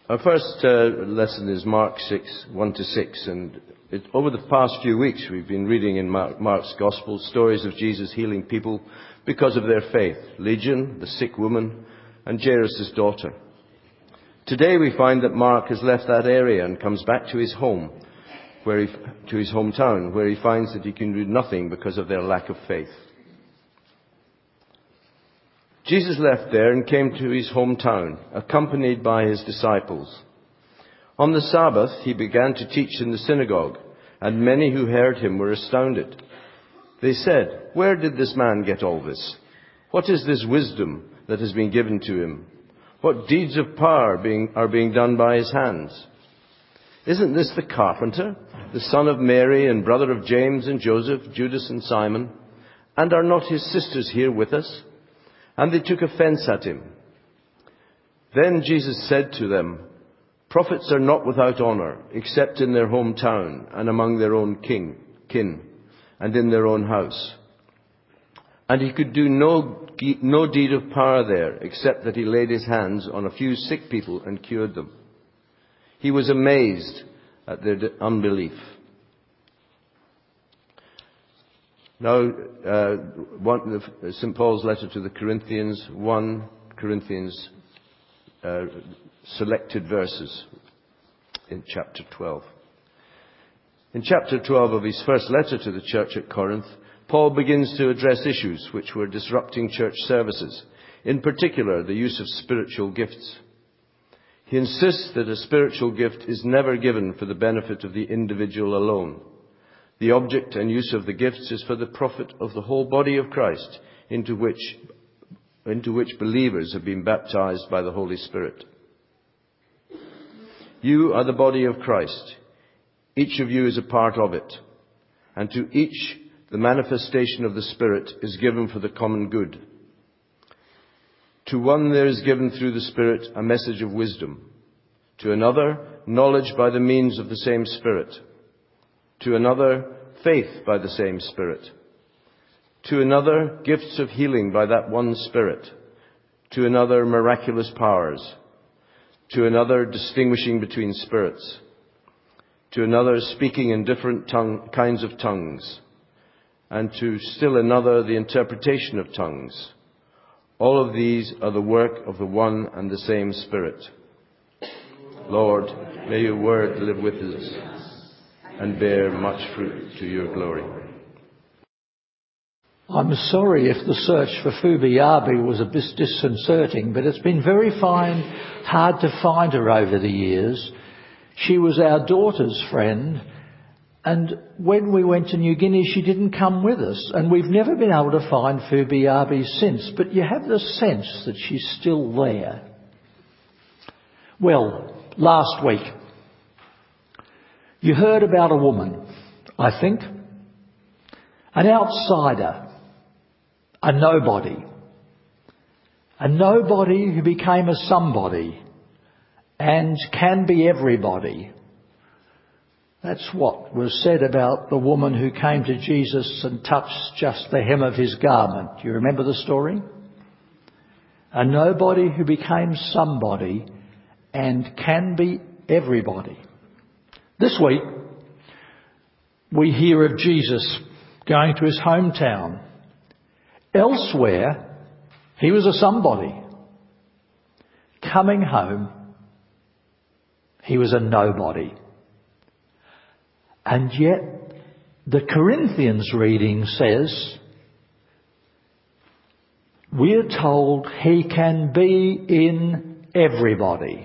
Our first lesson is Mark 6, 1-6, and over the past few weeks we've been reading in Mark's Gospel stories of Jesus healing people because of their faith. Legion, the sick woman, and Jairus' daughter. Today we find that Mark has left that area and comes back to his home, to his hometown, where he finds that he can do nothing because of their lack of faith. Jesus left there and came to his hometown, accompanied by his disciples. On the Sabbath, he began to teach in the synagogue, and many who heard him were astounded. They said, "Where did this man get all this? What is this wisdom that has been given to him? What deeds of power are being done by his hands? Isn't this the carpenter, the son of Mary and brother of James and Joseph, Judas and Simon? And are not his sisters here with us?" And they took offense at him. Then Jesus said to them, "Prophets are not without honor, except in their hometown and among their own kin, and in their own house." And he could do no deed of power there, except that he laid his hands on a few sick people and cured them. He was amazed at their unbelief. Now, St. Paul's letter to the Corinthians, 1 Corinthians, selected verses in chapter 12. In chapter 12 of his first letter to the church at Corinth, Paul begins to address issues which were disrupting church services, in particular the use of spiritual gifts. He insists that a spiritual gift is never given for the benefit of the individual alone. The object and use of the gifts is for the profit of the whole body of Christ, into which believers have been baptized by the Holy Spirit. You are the body of Christ. Each of you is a part of it. And to each, the manifestation of the Spirit is given for the common good. To one there is given through the Spirit a message of wisdom. To another, knowledge by the means of the same Spirit. To another, faith by the same Spirit. To another, gifts of healing by that one Spirit. To another, miraculous powers. To another, distinguishing between spirits. To another, speaking in different kinds of tongues. And to still another, the interpretation of tongues. All of these are the work of the one and the same Spirit. Lord, may your word live with us and bear much fruit to your glory. I'm sorry if the search for Fubiabi was a bit disconcerting, but it's been very hard to find her over the years. She was our daughter's friend, and when we went to New Guinea, she didn't come with us, and we've never been able to find Fubiabi since, but you have the sense that she's still there. Well, last week, you heard about a woman, I think, an outsider, a nobody who became a somebody and can be everybody. That's what was said about the woman who came to Jesus and touched just the hem of his garment. Do you remember the story? A nobody who became somebody and can be everybody. This week, we hear of Jesus going to his hometown. Elsewhere, he was a somebody. Coming home, he was a nobody. And yet, the Corinthians reading says, we're told he can be in everybody.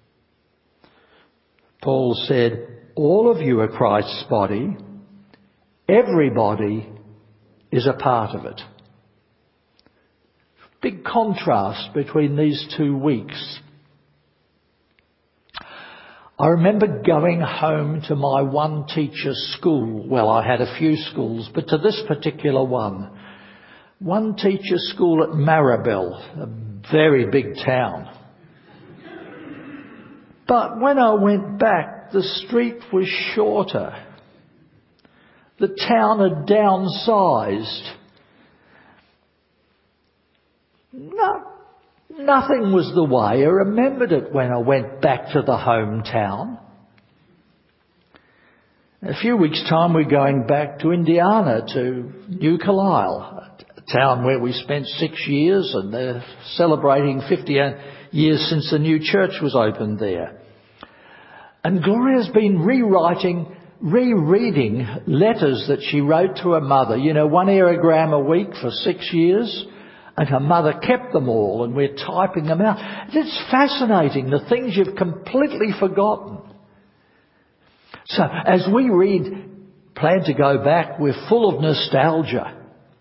Paul said, all of you are Christ's body. Everybody is a part of it. Big contrast between these 2 weeks. I remember going home to my one teacher school. Well, I had a few schools, but to this particular one. One teacher school at Maribel, a very big town. But when I went back, the street was shorter. The town had downsized. Nothing was the way I remembered it when I went back to the hometown. In a few weeks' time, we're going back to Indiana, to New Carlisle, a town where we spent 6 years, and they're celebrating 50 years since the new church was opened there. And Gloria's been rereading letters that she wrote to her mother. You know, 1 aerogram a week for 6 years. And her mother kept them all, and we're typing them out. It's fascinating, the things you've completely forgotten. So as we plan to go back, we're full of nostalgia.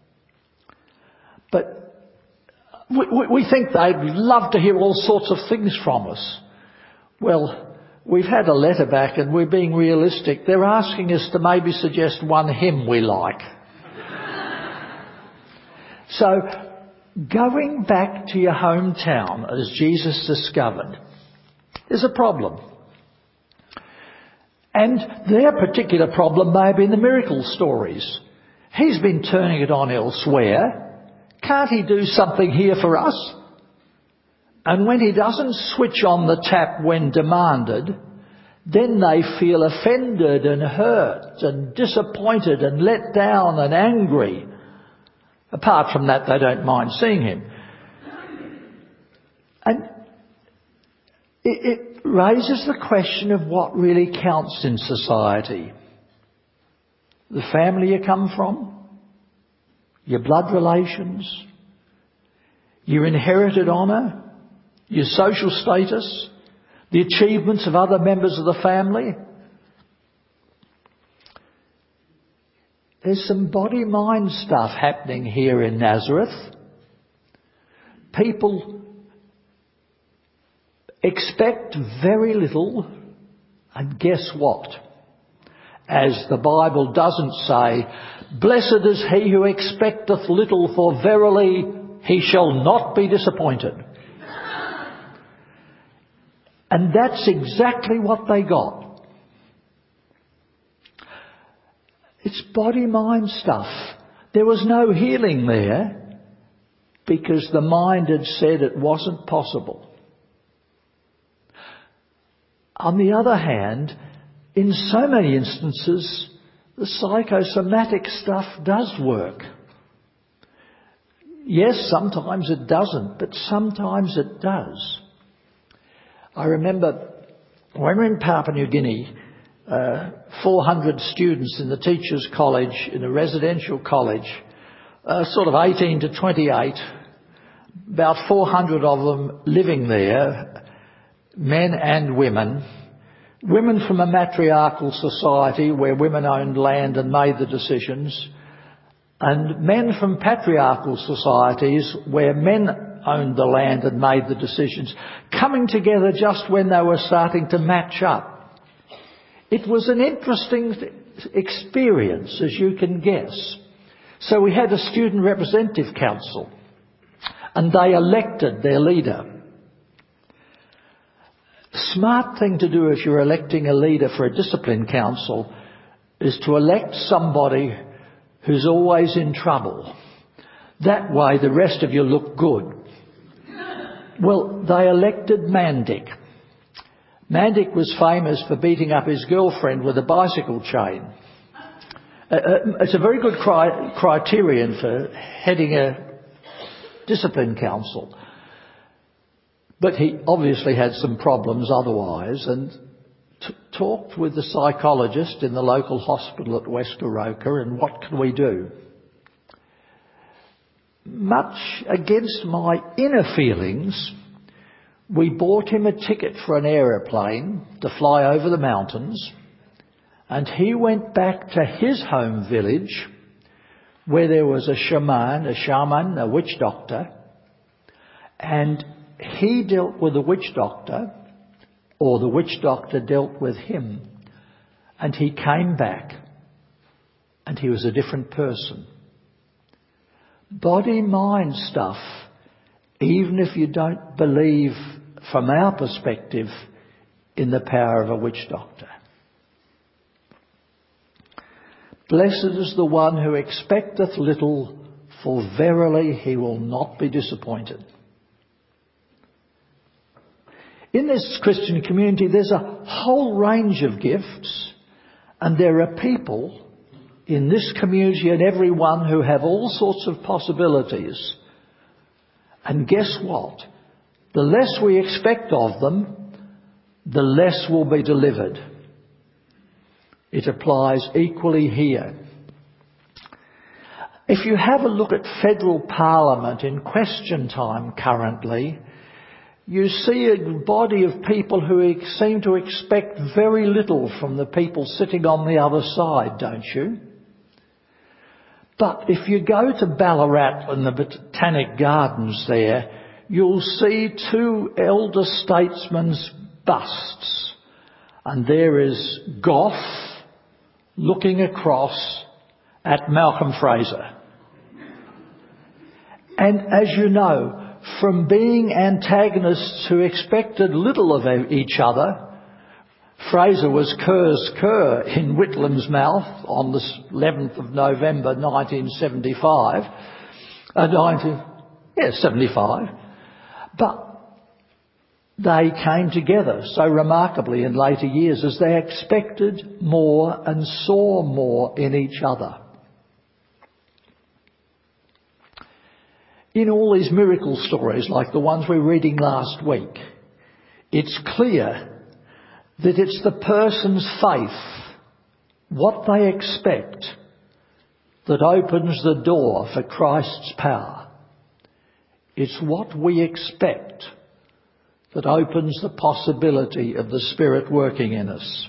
But we think they'd love to hear all sorts of things from us. Well, we've had a letter back, and we're being realistic. They're asking us to maybe suggest one hymn we like. So, going back to your hometown, as Jesus discovered, is a problem. And their particular problem may have been the miracle stories. He's been turning it on elsewhere. Can't he do something here for us? And when he doesn't switch on the tap when demanded, then they feel offended and hurt and disappointed and let down and angry. Apart from that, they don't mind seeing him. And it raises the question of what really counts in society. The family you come from, your blood relations, your inherited honour, your social status, the achievements of other members of the family. There's some body-mind stuff happening here in Nazareth. People expect very little, and guess what? As the Bible doesn't say, "Blessed is he who expecteth little, for verily he shall not be disappointed." And that's exactly what they got. It's body-mind stuff. There was no healing there because the mind had said it wasn't possible. On the other hand, in so many instances, the psychosomatic stuff does work. Yes, sometimes it doesn't, but sometimes it does. I remember when we were in Papua New Guinea, 400 students in the Teachers' College, in a residential college, sort of 18 to 28, about 400 of them living there, men and women. Women from a matriarchal society where women owned land and made the decisions, and men from patriarchal societies where men owned the land and made the decisions, coming together just when they were starting to match up. It was an interesting experience, as you can guess. So we had a student representative council, and they elected their leader. Smart thing to do if you're electing a leader for a discipline council is to elect somebody who's always in trouble. That way the rest of you look good. Well, they elected Mandic. Mandic was famous for beating up his girlfriend with a bicycle chain. It's a very good criterion for heading a discipline council. But he obviously had some problems otherwise, and talked with the psychologist in the local hospital at West Goroka, and what can we do? Much against my inner feelings, we bought him a ticket for an aeroplane to fly over the mountains, and he went back to his home village where there was a shaman, a witch doctor, and he dealt with the witch doctor, or the witch doctor dealt with him, and he came back and he was a different person. Body-mind stuff, even if you don't believe from our perspective in the power of a witch doctor. Blessed is the one who expecteth little, for verily he will not be disappointed. In this Christian community, there's a whole range of gifts, and there are people in this community and everyone who have all sorts of possibilities. And guess what? The less we expect of them, the less will be delivered. It applies equally here. If you have a look at federal parliament in question time currently, you see a body of people who seem to expect very little from the people sitting on the other side, don't you? But if you go to Ballarat and the Botanic Gardens there, you'll see two elder statesmen's busts. And there is Gough looking across at Malcolm Fraser. And as you know, from being antagonists who expected little of each other, Fraser was Kerr's cur in Whitlam's mouth on the 11th of November 1975. 75. But they came together so remarkably in later years as they expected more and saw more in each other. In all these miracle stories, like the ones we were reading last week, it's clear that it's the person's faith, what they expect, that opens the door for Christ's power. It's what we expect that opens the possibility of the Spirit working in us.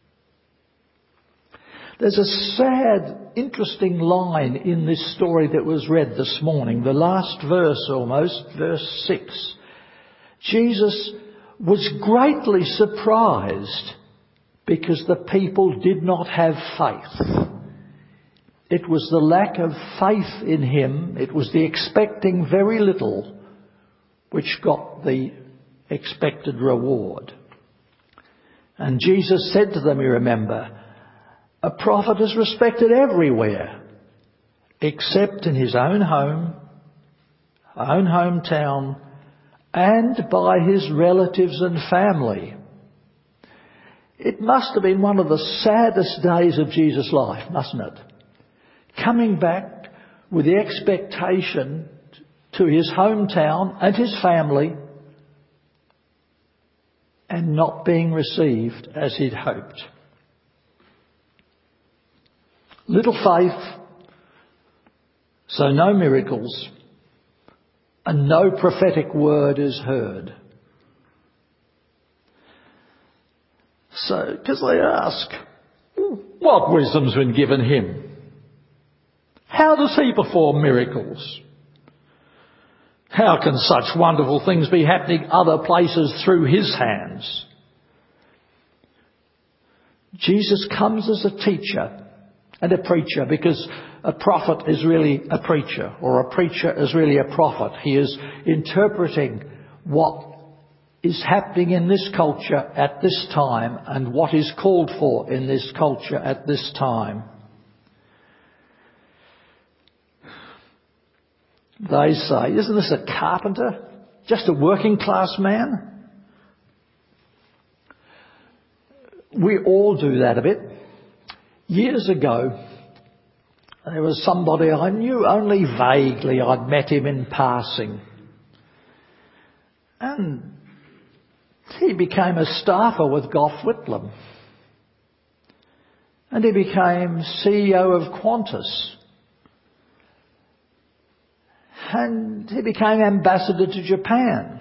There's a sad, interesting line in this story that was read this morning, the last verse almost, verse 6. Jesus was greatly surprised because the people did not have faith. It was the lack of faith in him, it was the expecting very little, which got the expected reward. And Jesus said to them, you remember, a prophet is respected everywhere, except in his own home, own hometown, and by his relatives and family. It must have been one of the saddest days of Jesus' life, mustn't it? Coming back with the expectation to his hometown and his family and not being received as he'd hoped. Little faith, so no miracles, and no prophetic word is heard. So, because they ask, what wisdom's been given him? How does he perform miracles? How can such wonderful things be happening other places through his hands? Jesus comes as a teacher and a preacher, because a prophet is really a preacher, or a preacher is really a prophet. He is interpreting what is happening in this culture at this time and what is called for in this culture at this time. They say, isn't this a carpenter? Just a working class man? We all do that a bit. Years ago, there was somebody I knew only vaguely. I'd met him in passing. And he became a staffer with Gough Whitlam. And he became CEO of Qantas. And he became ambassador to Japan.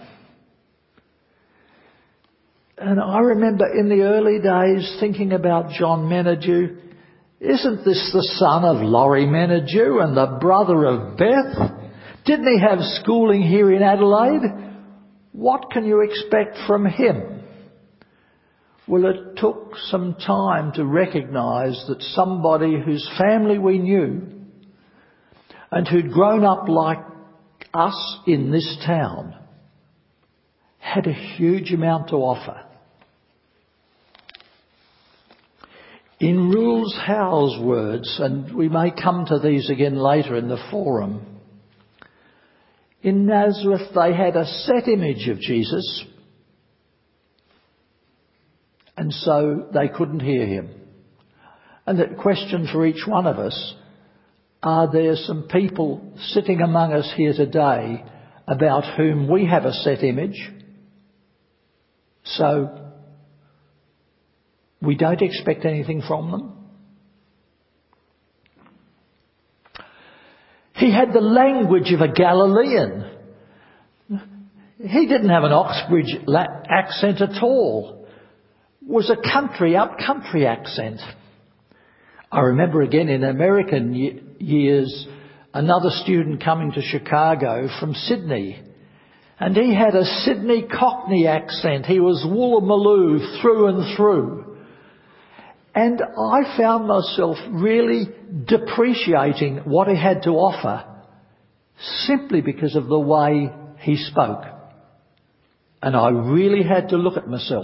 And I remember in the early days thinking about John Menadue. Isn't this the son of Laurie Menadue and the brother of Beth? Didn't he have schooling here in Adelaide? What can you expect from him? Well, it took some time to recognise that somebody whose family we knew and who'd grown up like us in this town had a huge amount to offer. In Rules Howe's words, and we may come to these again later in the forum, in Nazareth they had a set image of Jesus, and so they couldn't hear him. And the question for each one of us, are there some people sitting among us here today about whom we have a set image? So we don't expect anything from them. He had the language of a Galilean. He didn't have an Oxbridge accent at all. It was a up-country accent. I remember again in American years, another student coming to Chicago from Sydney. And he had a Sydney Cockney accent. He was Woolloomooloo through and through. And I found myself really depreciating what he had to offer simply because of the way he spoke. And I really had to look at myself.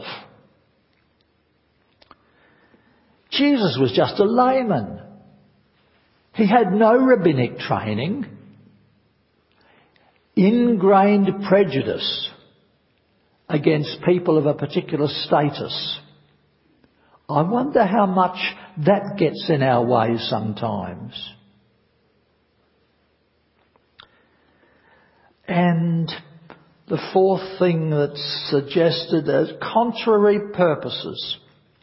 Jesus was just a layman. He had no rabbinic training, ingrained prejudice against people of a particular status. I wonder how much that gets in our way sometimes. And the fourth thing that's suggested as contrary purposes.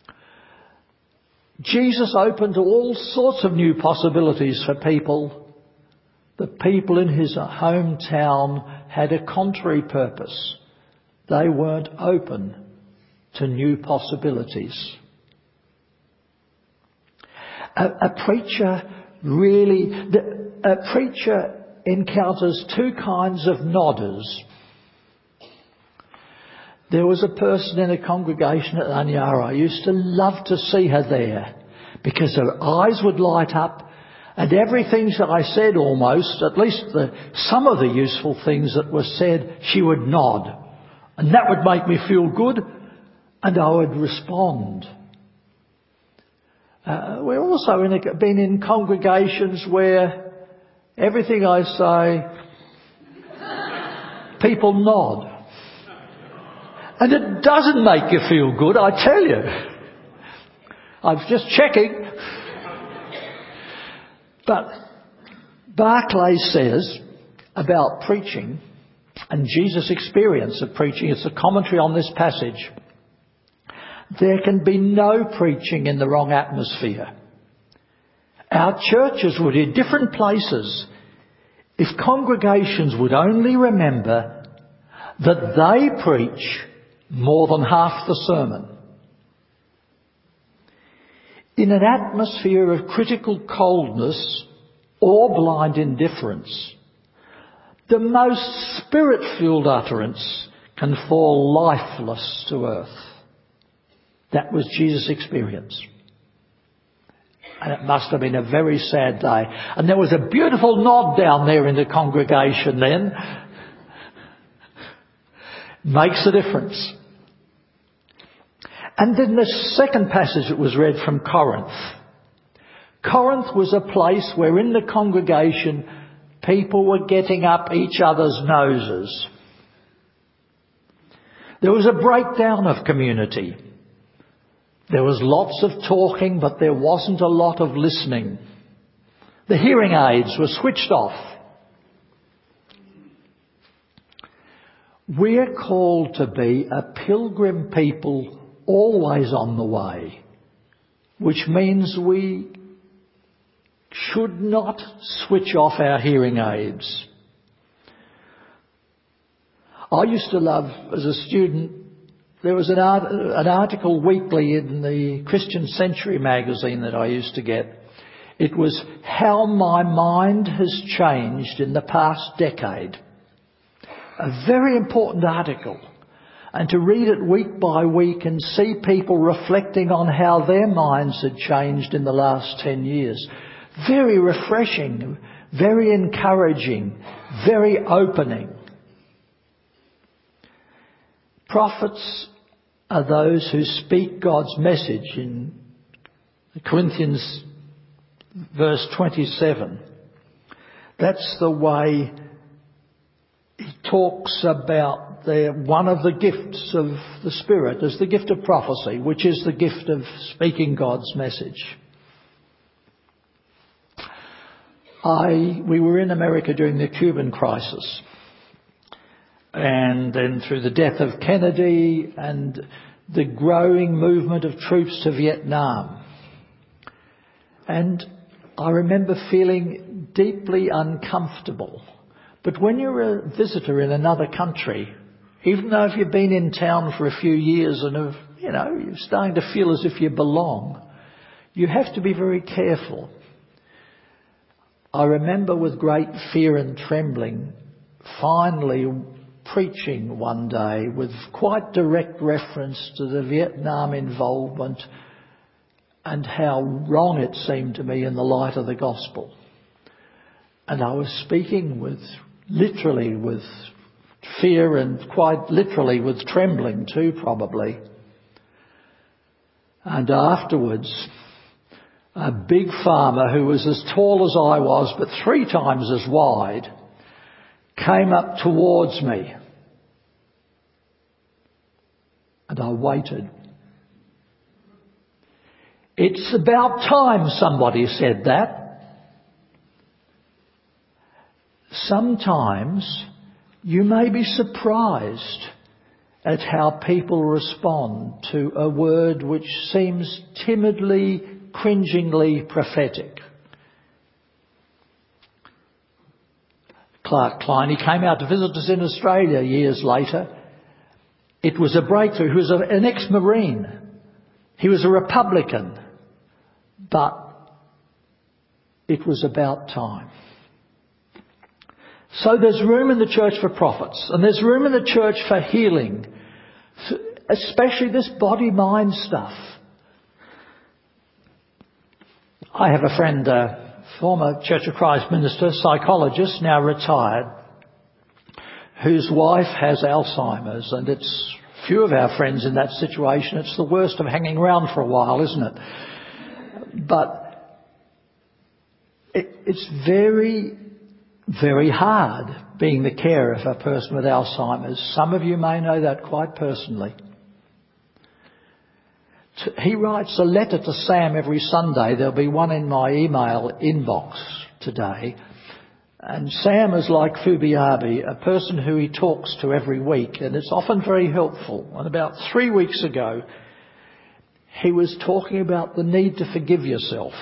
Jesus opened all sorts of new possibilities for people. The people in his hometown had a contrary purpose. They weren't open to new possibilities. A preacher encounters two kinds of nodders. There was a person in a congregation at Anyara. I used to love to see her there because her eyes would light up and everything that I said almost, at least some of the useful things that were said, she would nod. And that would make me feel good and I would respond. We're also been in congregations where everything I say, people nod. And it doesn't make you feel good, I tell you. I was just checking. But Barclay says about preaching and Jesus' experience of preaching, it's a commentary on this passage. There can be no preaching in the wrong atmosphere. Our churches would be different places if congregations would only remember that they preach more than half the sermon. In an atmosphere of critical coldness or blind indifference, the most spirit-filled utterance can fall lifeless to earth. That was Jesus' experience. And it must have been a very sad day. And there was a beautiful nod down there in the congregation then. Makes a difference. And then the second passage that was read from Corinth. Corinth was a place where in the congregation people were getting up each other's noses. There was a breakdown of community. There was lots of talking, but there wasn't a lot of listening. The hearing aids were switched off. We're called to be a pilgrim people always on the way, which means we should not switch off our hearing aids. I used to love, as a student, there was an article weekly in the Christian Century magazine that I used to get. It was How My Mind Has Changed in the Past Decade. A very important article. And to read it week by week and see people reflecting on how their minds had changed in the last 10 years. Very refreshing, very encouraging, very opening. Prophets are those who speak God's message. In Corinthians verse 27, that's the way he talks about one of the gifts of the Spirit is the gift of prophecy, which is the gift of speaking God's message. We were in America during the Cuban crisis, and then through the death of Kennedy and the growing movement of troops to Vietnam. And I remember feeling deeply uncomfortable. But when you're a visitor in another country, even though if you've been in town for a few years and you're starting to feel as if you belong, you have to be very careful. I remember with great fear and trembling, finally preaching one day with quite direct reference to the Vietnam involvement and how wrong it seemed to me in the light of the gospel. And I was speaking literally with fear and quite literally with trembling too, probably. And afterwards, a big farmer who was as tall as I was but 3 times as wide came up towards me. And I waited. "It's about time somebody said that." Sometimes you may be surprised at how people respond to a word which seems timidly, cringingly prophetic. Clark Klein, he came out to visit us in Australia years later. It was a breakthrough. He was an ex-Marine. He was a Republican. But it was about time. So there's room in the church for prophets, and there's room in the church for healing, especially this body-mind stuff. I have a friend, former Church of Christ minister, psychologist, now retired, whose wife has Alzheimer's, and it's few of our friends in that situation. It's the worst of hanging around for a while, isn't it? But it's very, very hard being the carer of a person with Alzheimer's. Some of you may know that quite personally. He writes a letter to Sam every Sunday. There'll be one in my email inbox today. And Sam is like Fubiabi, a person who he talks to every week, and it's often very helpful. And about 3 weeks ago, he was talking about the need to forgive yourself.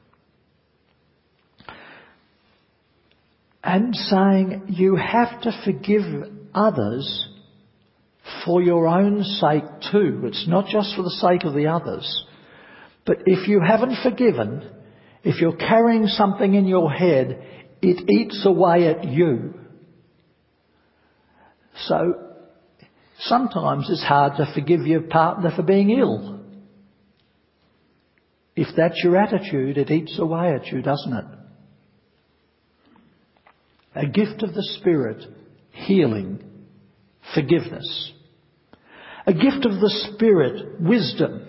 And saying you have to forgive others for your own sake too. It's not just for the sake of the others. But if you haven't forgiven, if you're carrying something in your head, it eats away at you. So sometimes it's hard to forgive your partner for being ill. If that's your attitude, it eats away at you, doesn't it? A gift of the Spirit, healing, forgiveness. A gift of the Spirit, wisdom.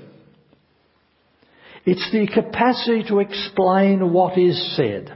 It's the capacity to explain what is said.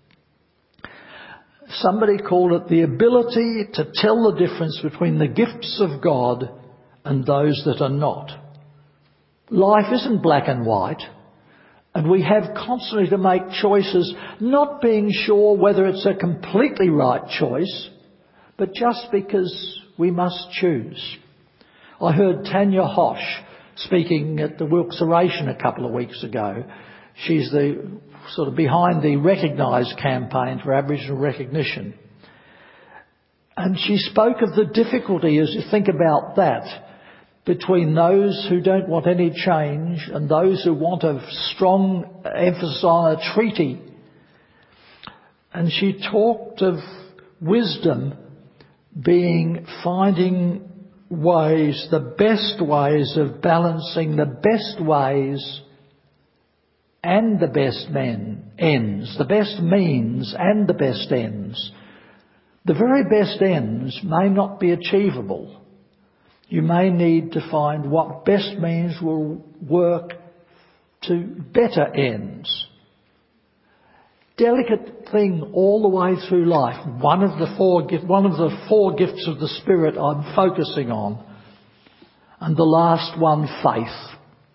Somebody called it the ability to tell the difference between the gifts of God and those that are not. Life isn't black and white, and we have constantly to make choices, not being sure whether it's a completely right choice, but just because we must choose. I heard Tanya Hosch speaking at the Wilkes Oration a couple of weeks ago. She's the sort of behind the Recognise campaign for Aboriginal recognition. And she spoke of the difficulty, as you think about that, between those who don't want any change and those who want a strong emphasis on a treaty. And she talked of wisdom being finding ways, the best ways of balancing the best ways and the best ends, the best means and the best ends. The very best ends may not be achievable. You may need to find what best means will work to better ends. delicate thing all the way through life. One of the four gifts of the Spirit I'm focusing on. And the last one, faith.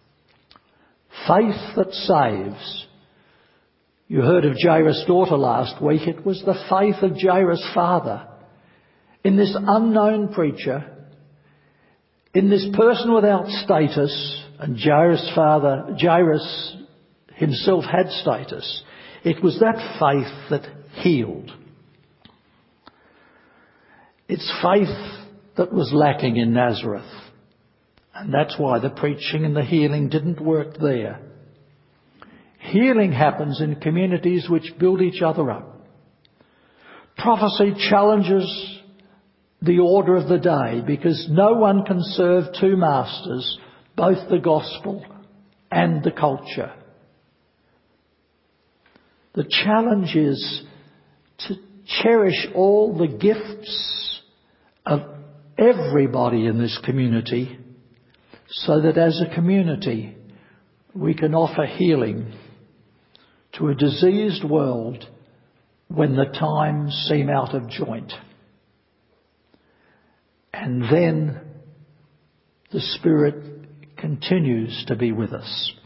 Faith that saves. You heard of Jairus' daughter last week. It was the faith of Jairus' father in this unknown preacher, in this person without status, and Jairus himself had status. It was that faith that healed. It's faith that was lacking in Nazareth. And that's why the preaching and the healing didn't work there. Healing happens in communities which build each other up. Prophecy challenges the order of the day, because no one can serve two masters, both the gospel and the culture. The challenge is to cherish all the gifts of everybody in this community, so that as a community we can offer healing to a diseased world when the times seem out of joint. And then the Spirit continues to be with us.